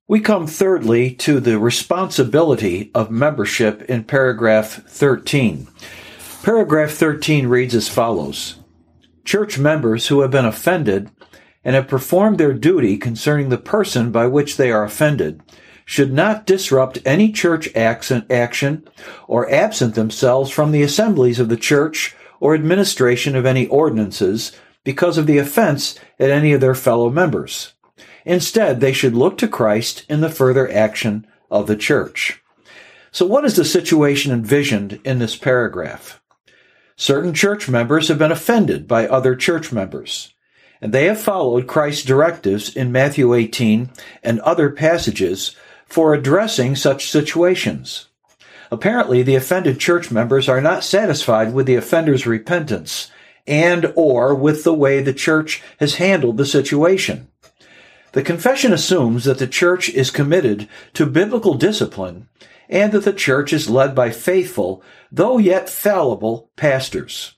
We come thirdly to the responsibility of membership in paragraph 13. Paragraph 13 reads as follows: Church members who have been offended and have performed their duty concerning the person by which they are offended should not disrupt any church action or absent themselves from the assemblies of the church or administration of any ordinances because of the offense at any of their fellow members. Instead, they should look to Christ in the further action of the church. So what is the situation envisioned in this paragraph? Certain church members have been offended by other church members, and they have followed Christ's directives in Matthew 18 and other passages for addressing such situations. Apparently, the offended church members are not satisfied with the offender's repentance and or with the way the church has handled the situation. The confession assumes that the church is committed to biblical discipline and that the church is led by faithful, though yet fallible, pastors.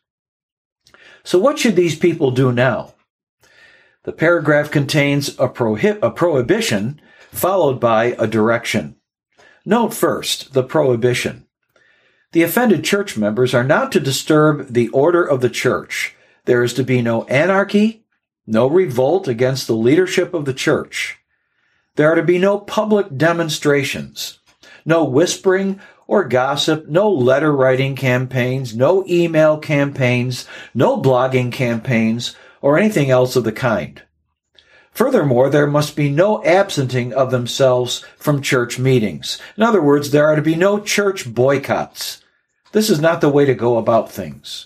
So what should these people do now? The paragraph contains a prohibition followed by a direction. Note first the prohibition. The offended church members are not to disturb the order of the church. There is to be no anarchy, no revolt against the leadership of the church. There are to be no public demonstrations, no whispering or gossip, no letter-writing campaigns, no email campaigns, no blogging campaigns, or anything else of the kind. Furthermore, there must be no absenting of themselves from church meetings. In other words, there are to be no church boycotts. This is not the way to go about things.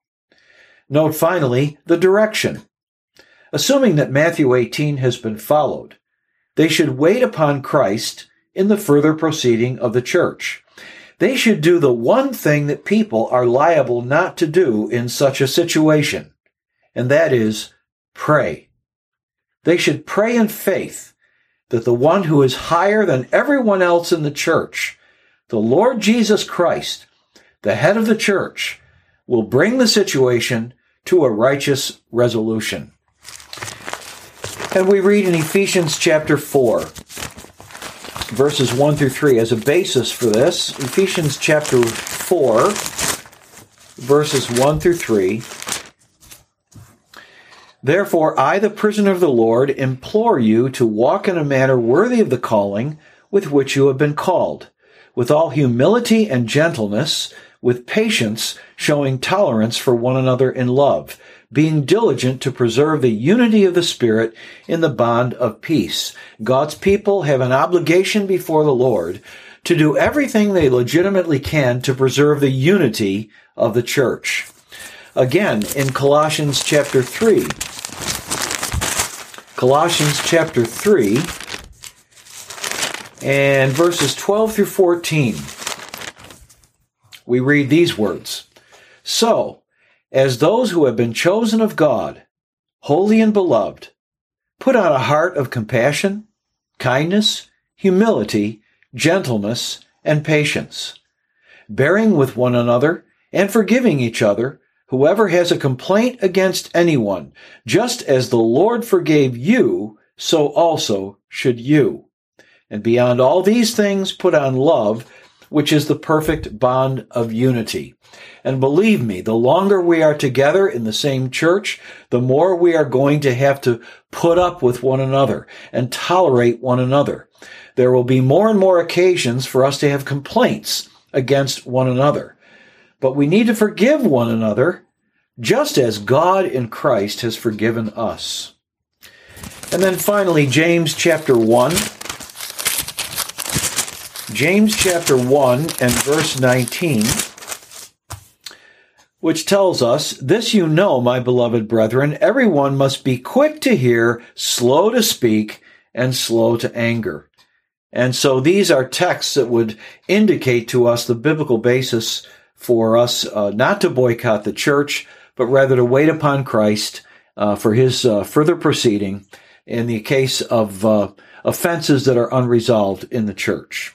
Note finally the direction. Assuming that Matthew 18 has been followed, they should wait upon Christ in the further proceeding of the church. They should do the one thing that people are liable not to do in such a situation, and that is pray. They should pray in faith that the one who is higher than everyone else in the church, the Lord Jesus Christ, the head of the church, will bring the situation to a righteous resolution. And we read in Ephesians chapter 4, verses 1 through 3 as a basis for this. Ephesians chapter 4, verses 1 through 3. Therefore, I, the prisoner of the Lord, implore you to walk in a manner worthy of the calling with which you have been called, with all humility and gentleness, with patience, showing tolerance for one another in love, being diligent to preserve the unity of the Spirit in the bond of peace. God's people have an obligation before the Lord to do everything they legitimately can to preserve the unity of the church. Again, in Colossians chapter 3, and verses 12 through 14, we read these words. So, as those who have been chosen of God, holy and beloved, put on a heart of compassion, kindness, humility, gentleness, and patience, bearing with one another and forgiving each other, whoever has a complaint against anyone, just as the Lord forgave you, so also should you. And beyond all these things, put on love, which is the perfect bond of unity. And believe me, the longer we are together in the same church, the more we are going to have to put up with one another and tolerate one another. There will be more and more occasions for us to have complaints against one another. But we need to forgive one another, just as God in Christ has forgiven us. And then finally, James chapter 1. James chapter 1 and verse 19, which tells us, "This you know, my beloved brethren, everyone must be quick to hear, slow to speak, and slow to anger." And so these are texts that would indicate to us the biblical basis for us not to boycott the church, but rather to wait upon Christ for his further proceeding in the case of offenses that are unresolved in the church.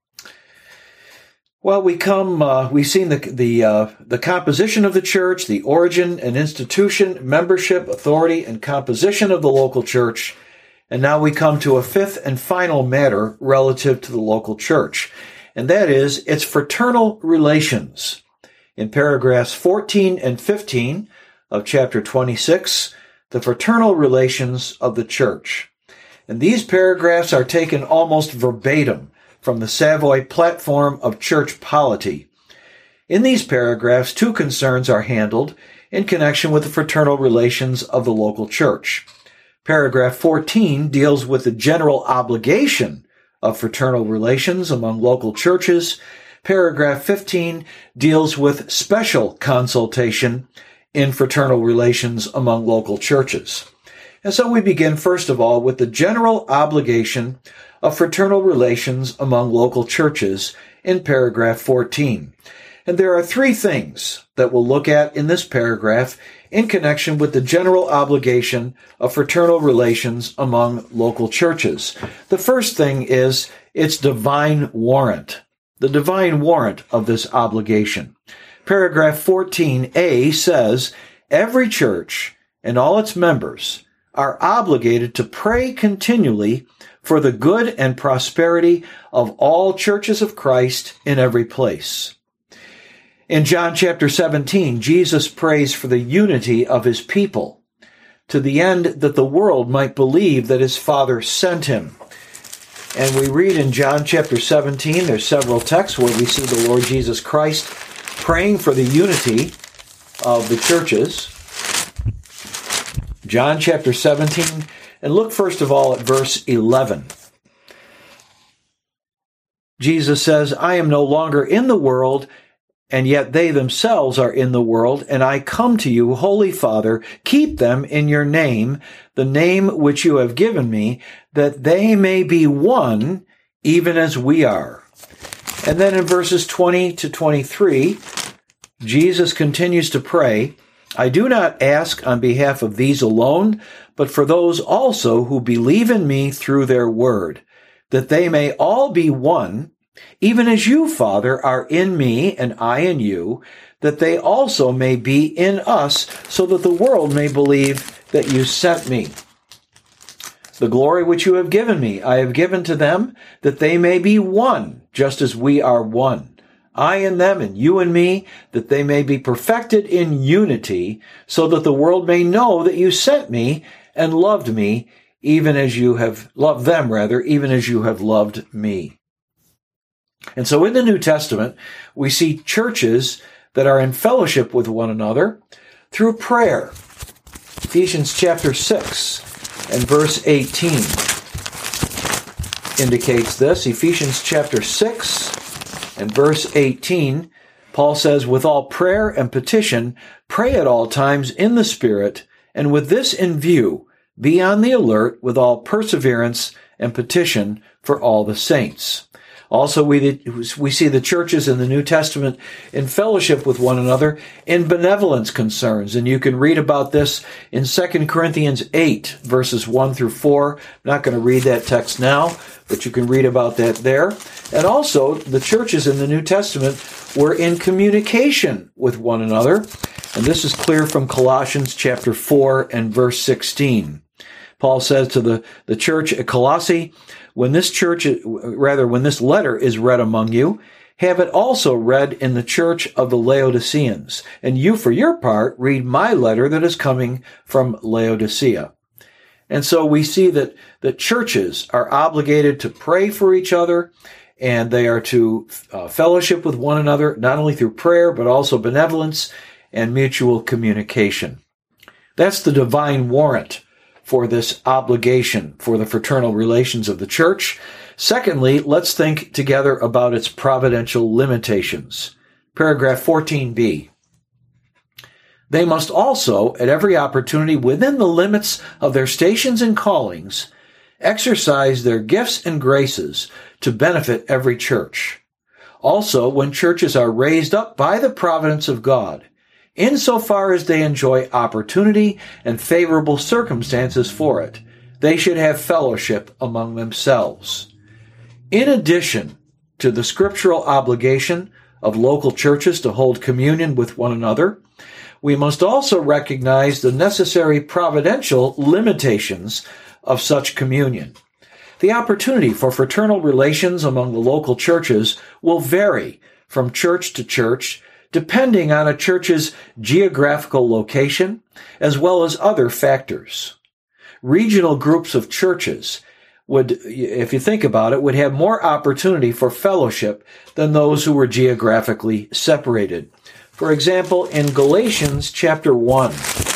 Well, we've seen the composition of the church, the origin and institution, membership, authority, and composition of the local church. And now we come to a fifth and final matter relative to the local church, and that is its fraternal relations. In paragraphs 14 and 15 of chapter 26, the fraternal relations of the church. And these paragraphs are taken almost verbatim from the Savoy Platform of Church Polity. In these paragraphs, two concerns are handled in connection with the fraternal relations of the local church. Paragraph 14 deals with the general obligation of fraternal relations among local churches. Paragraph 15 deals with special consultation in fraternal relations among local churches. And so we begin, first of all, with the general obligation of fraternal relations among local churches in paragraph 14. And there are three things that we'll look at in this paragraph in connection with the general obligation of fraternal relations among local churches. The first thing is its divine warrant, the divine warrant of this obligation. Paragraph 14a says, every church and all its members are obligated to pray continually for the good and prosperity of all churches of Christ in every place. In John chapter 17, Jesus prays for the unity of his people, to the end that the world might believe that his Father sent him. And we read in John chapter 17, there's several texts where we see the Lord Jesus Christ praying for the unity of the churches. John chapter 17, and look first of all at verse 11. Jesus says, I am no longer in the world, and yet they themselves are in the world, and I come to you, Holy Father, keep them in your name, the name which you have given me, that they may be one, even as we are. And then in verses 20 to 23, Jesus continues to pray, I do not ask on behalf of these alone, but for those also who believe in me through their word, that they may all be one, even as you, Father, are in me and I in you, that they also may be in us, so that the world may believe that you sent me. The glory which you have given me, I have given to them, that they may be one, just as we are one. I in them and you in me, that they may be perfected in unity, so that the world may know that you sent me and loved me, even as you have loved them, even as you have loved me. And so in the New Testament, we see churches that are in fellowship with one another through prayer. Ephesians chapter 6 and verse 18 indicates this. Ephesians chapter 6 and verse 18, Paul says, with all prayer and petition, pray at all times in the Spirit, and with this in view, be on the alert with all perseverance and petition for all the saints. Also, we see the churches in the New Testament in fellowship with one another in benevolence concerns. And you can read about this in 2 Corinthians 8, verses 1 through 4. I'm not going to read that text now, but you can read about that there. And also, the churches in the New Testament were in communication with one another. And this is clear from Colossians chapter 4 and verse 16. Paul says to the church at Colossae, when this letter is read among you, have it also read in the church of the Laodiceans. And you, for your part, read my letter that is coming from Laodicea. And so we see that churches are obligated to pray for each other, and they are to fellowship with one another, not only through prayer, but also benevolence and mutual communication. That's the divine warrant for this obligation for the fraternal relations of the church. Secondly, let's think together about its providential limitations. Paragraph 14b. They must also, at every opportunity within the limits of their stations and callings, exercise their gifts and graces to benefit every church. Also, when churches are raised up by the providence of God, insofar as they enjoy opportunity and favorable circumstances for it, they should have fellowship among themselves. In addition to the scriptural obligation of local churches to hold communion with one another, we must also recognize the necessary providential limitations of such communion. The opportunity for fraternal relations among the local churches will vary from church to church, depending on a church's geographical location, as well as other factors. Regional groups of churches would, if you think about it, would have more opportunity for fellowship than those who were geographically separated. For example, in Galatians chapter 1.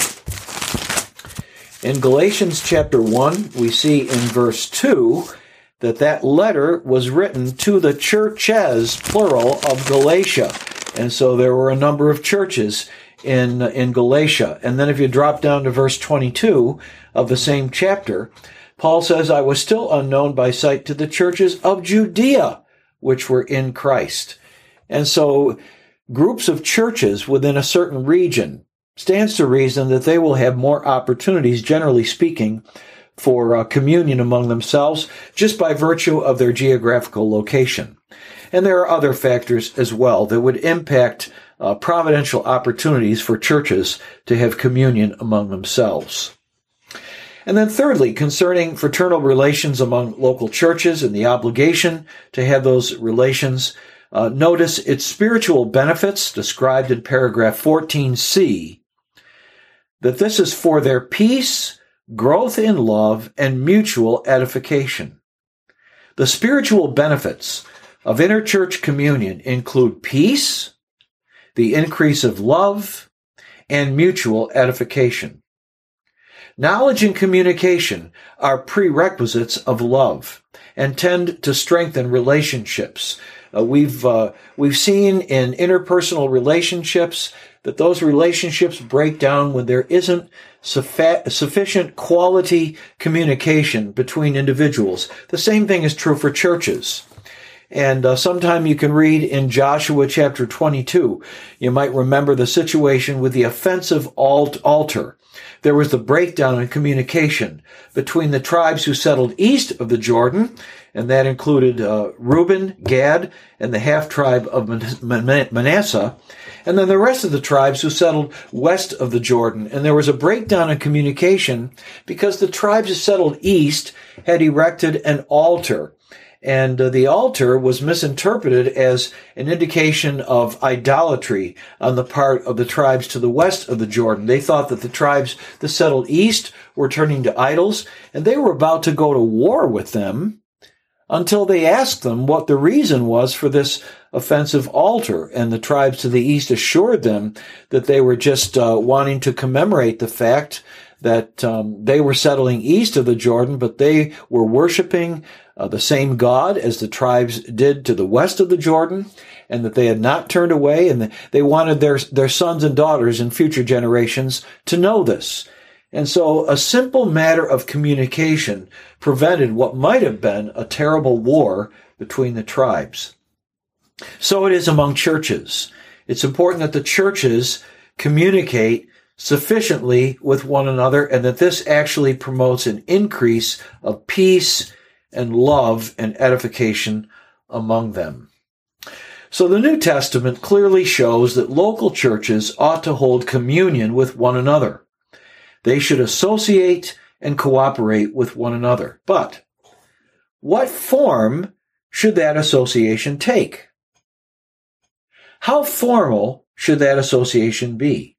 In Galatians chapter 1, we see in verse 2 that letter was written to the churches, plural, of Galatia. And so there were a number of churches in Galatia. And then if you drop down to verse 22 of the same chapter, Paul says, I was still unknown by sight to the churches of Judea, which were in Christ. And so groups of churches within a certain region stands to reason that they will have more opportunities, generally speaking, for communion among themselves just by virtue of their geographical location. And there are other factors as well that would impact providential opportunities for churches to have communion among themselves. And then thirdly, concerning fraternal relations among local churches and the obligation to have those relations, notice its spiritual benefits described in paragraph 14c, that this is for their peace, growth in love, and mutual edification. The spiritual benefits of interchurch communion include peace, the increase of love, and mutual edification. Knowledge and communication are prerequisites of love and tend to strengthen relationships. We've seen in interpersonal relationships that those relationships break down when there isn't sufficient quality communication between individuals. The same thing is true for churches. And sometime you can read in Joshua chapter 22, you might remember the situation with the offensive altar. There was the breakdown in communication between the tribes who settled east of the Jordan, and that included Reuben, Gad, and the half-tribe of Manasseh, and then the rest of the tribes who settled west of the Jordan. And there was a breakdown in communication because the tribes who settled east had erected an altar. And the altar was misinterpreted as an indication of idolatry on the part of the tribes to the west of the Jordan. They thought that the tribes that settled east were turning to idols, and they were about to go to war with them until they asked them what the reason was for this offensive altar. And the tribes to the east assured them that they were just wanting to commemorate the fact that they were settling east of the Jordan, but they were worshiping the same God as the tribes did to the west of the Jordan, and that they had not turned away, and they wanted their sons and daughters in future generations to know this. And so a simple matter of communication prevented what might have been a terrible war between the tribes. So it is among churches. It's important that the churches communicate sufficiently with one another, and that this actually promotes an increase of peace and love and edification among them. So the New Testament clearly shows that local churches ought to hold communion with one another. They should associate and cooperate with one another. But what form should that association take? How formal should that association be?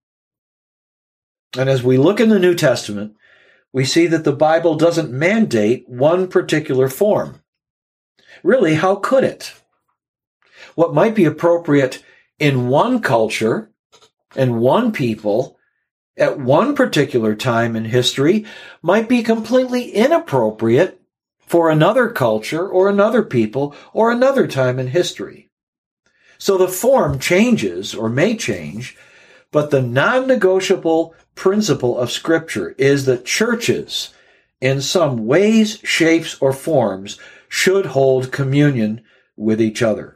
And as we look in the New Testament, we see that the Bible doesn't mandate one particular form. Really, how could it? What might be appropriate in one culture and one people at one particular time in history might be completely inappropriate for another culture or another people or another time in history. So the form changes or may change, but the non-negotiable principle of Scripture is that churches, in some ways, shapes, or forms, should hold communion with each other.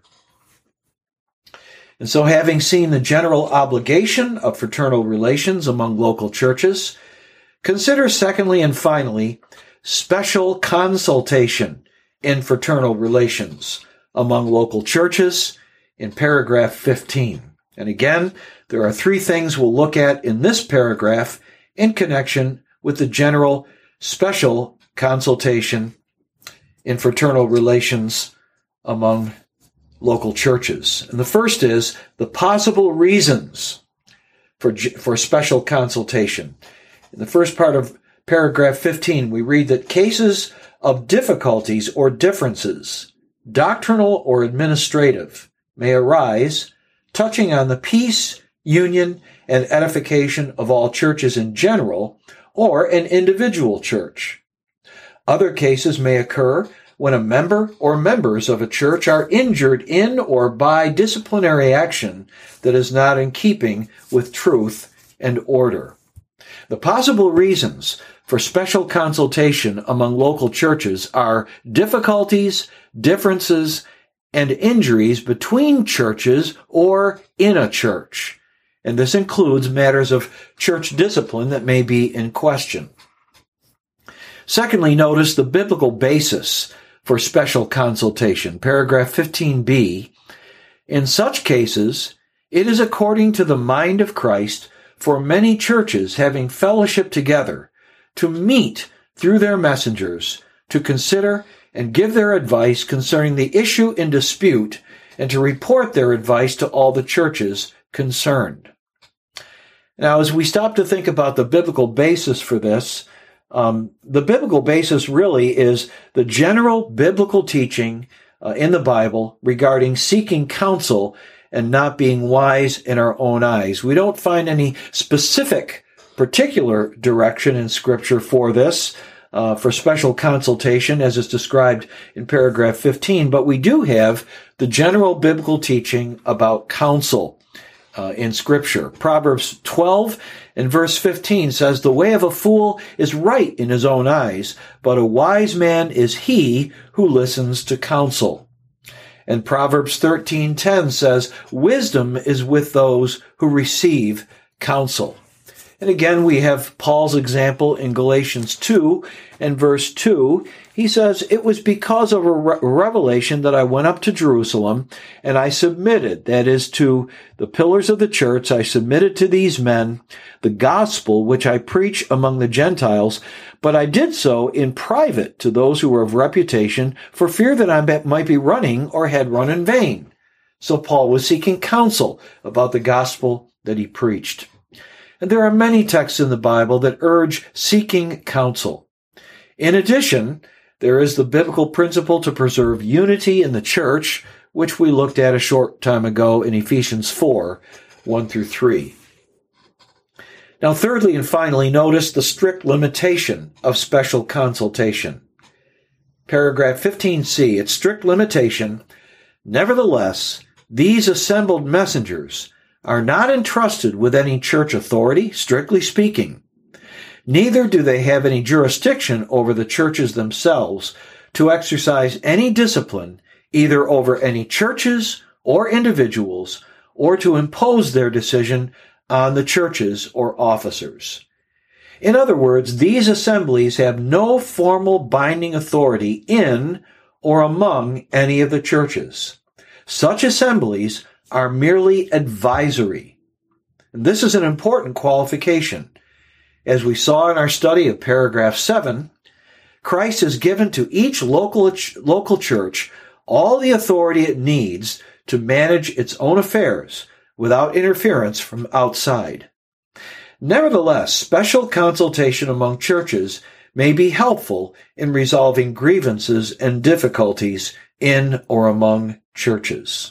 And so having seen the general obligation of fraternal relations among local churches, consider secondly and finally special consultation in fraternal relations among local churches in paragraph 15. And again, there are three things we'll look at in this paragraph in connection with the general special consultation in fraternal relations among local churches. And the first is the possible reasons for special consultation. In the first part of paragraph 15, we read that cases of difficulties or differences, doctrinal or administrative, may arise touching on the peace, union, and edification of all churches in general or an individual church. Other cases may occur when a member or members of a church are injured in or by disciplinary action that is not in keeping with truth and order. The possible reasons for special consultation among local churches are difficulties, differences, and injuries between churches or in a church. And this includes matters of church discipline that may be in question. Secondly, notice the biblical basis for special consultation. Paragraph 15b. In such cases, it is according to the mind of Christ for many churches having fellowship together to meet through their messengers, to consider and give their advice concerning the issue in dispute, and to report their advice to all the churches concerned. Now, as we stop to think about the biblical basis for this, the biblical basis really is the general biblical teaching in the Bible regarding seeking counsel and not being wise in our own eyes. We don't find any specific particular direction in Scripture for this, for special consultation as is described in paragraph 15, but we do have the general biblical teaching about counsel in Scripture. Proverbs 12 and verse 15 says, "The way of a fool is right in his own eyes, but a wise man is he who listens to counsel." And Proverbs 13:10 says, "Wisdom is with those who receive counsel." And again, we have Paul's example in Galatians 2 and verse 2. He says, "It was because of a revelation that I went up to Jerusalem, and I submitted," that is, to the pillars of the church, "I submitted to these men the gospel which I preach among the Gentiles, but I did so in private to those who were of reputation, for fear that I might be running or had run in vain." So Paul was seeking counsel about the gospel that he preached. And there are many texts in the Bible that urge seeking counsel. In addition, there is the biblical principle to preserve unity in the church, which we looked at a short time ago in Ephesians 4, 1 through 3. Now, thirdly and finally, notice the strict limitation of special consultation. Paragraph 15c, its strict limitation, "Nevertheless, these assembled messengers are not entrusted with any church authority, strictly speaking. Neither do they have any jurisdiction over the churches themselves to exercise any discipline, either over any churches or individuals, or to impose their decision on the churches or officers." In other words, these assemblies have no formal binding authority in or among any of the churches. Such assemblies are merely advisory. And this is an important qualification. As we saw in our study of paragraph 7, Christ has given to each local church all the authority it needs to manage its own affairs without interference from outside. Nevertheless, special consultation among churches may be helpful in resolving grievances and difficulties in or among churches.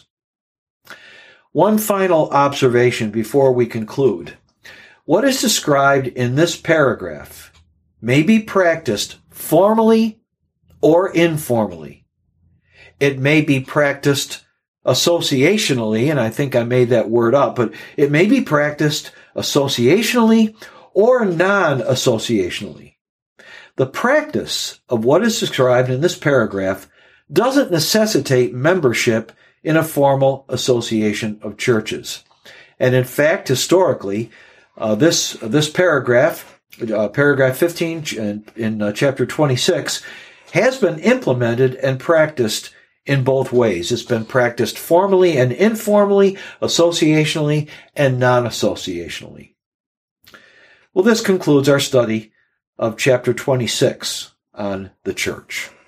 One final observation before we conclude. What is described in this paragraph may be practiced formally or informally. It may be practiced associationally, and I think I made that word up, but it may be practiced associationally or non-associationally. The practice of what is described in this paragraph doesn't necessitate membership in a formal association of churches. And in fact, historically, this paragraph, paragraph 15 in chapter 26, has been implemented and practiced in both ways. It's been practiced formally and informally, associationally and non-associationally. Well, this concludes our study of chapter 26 on the church.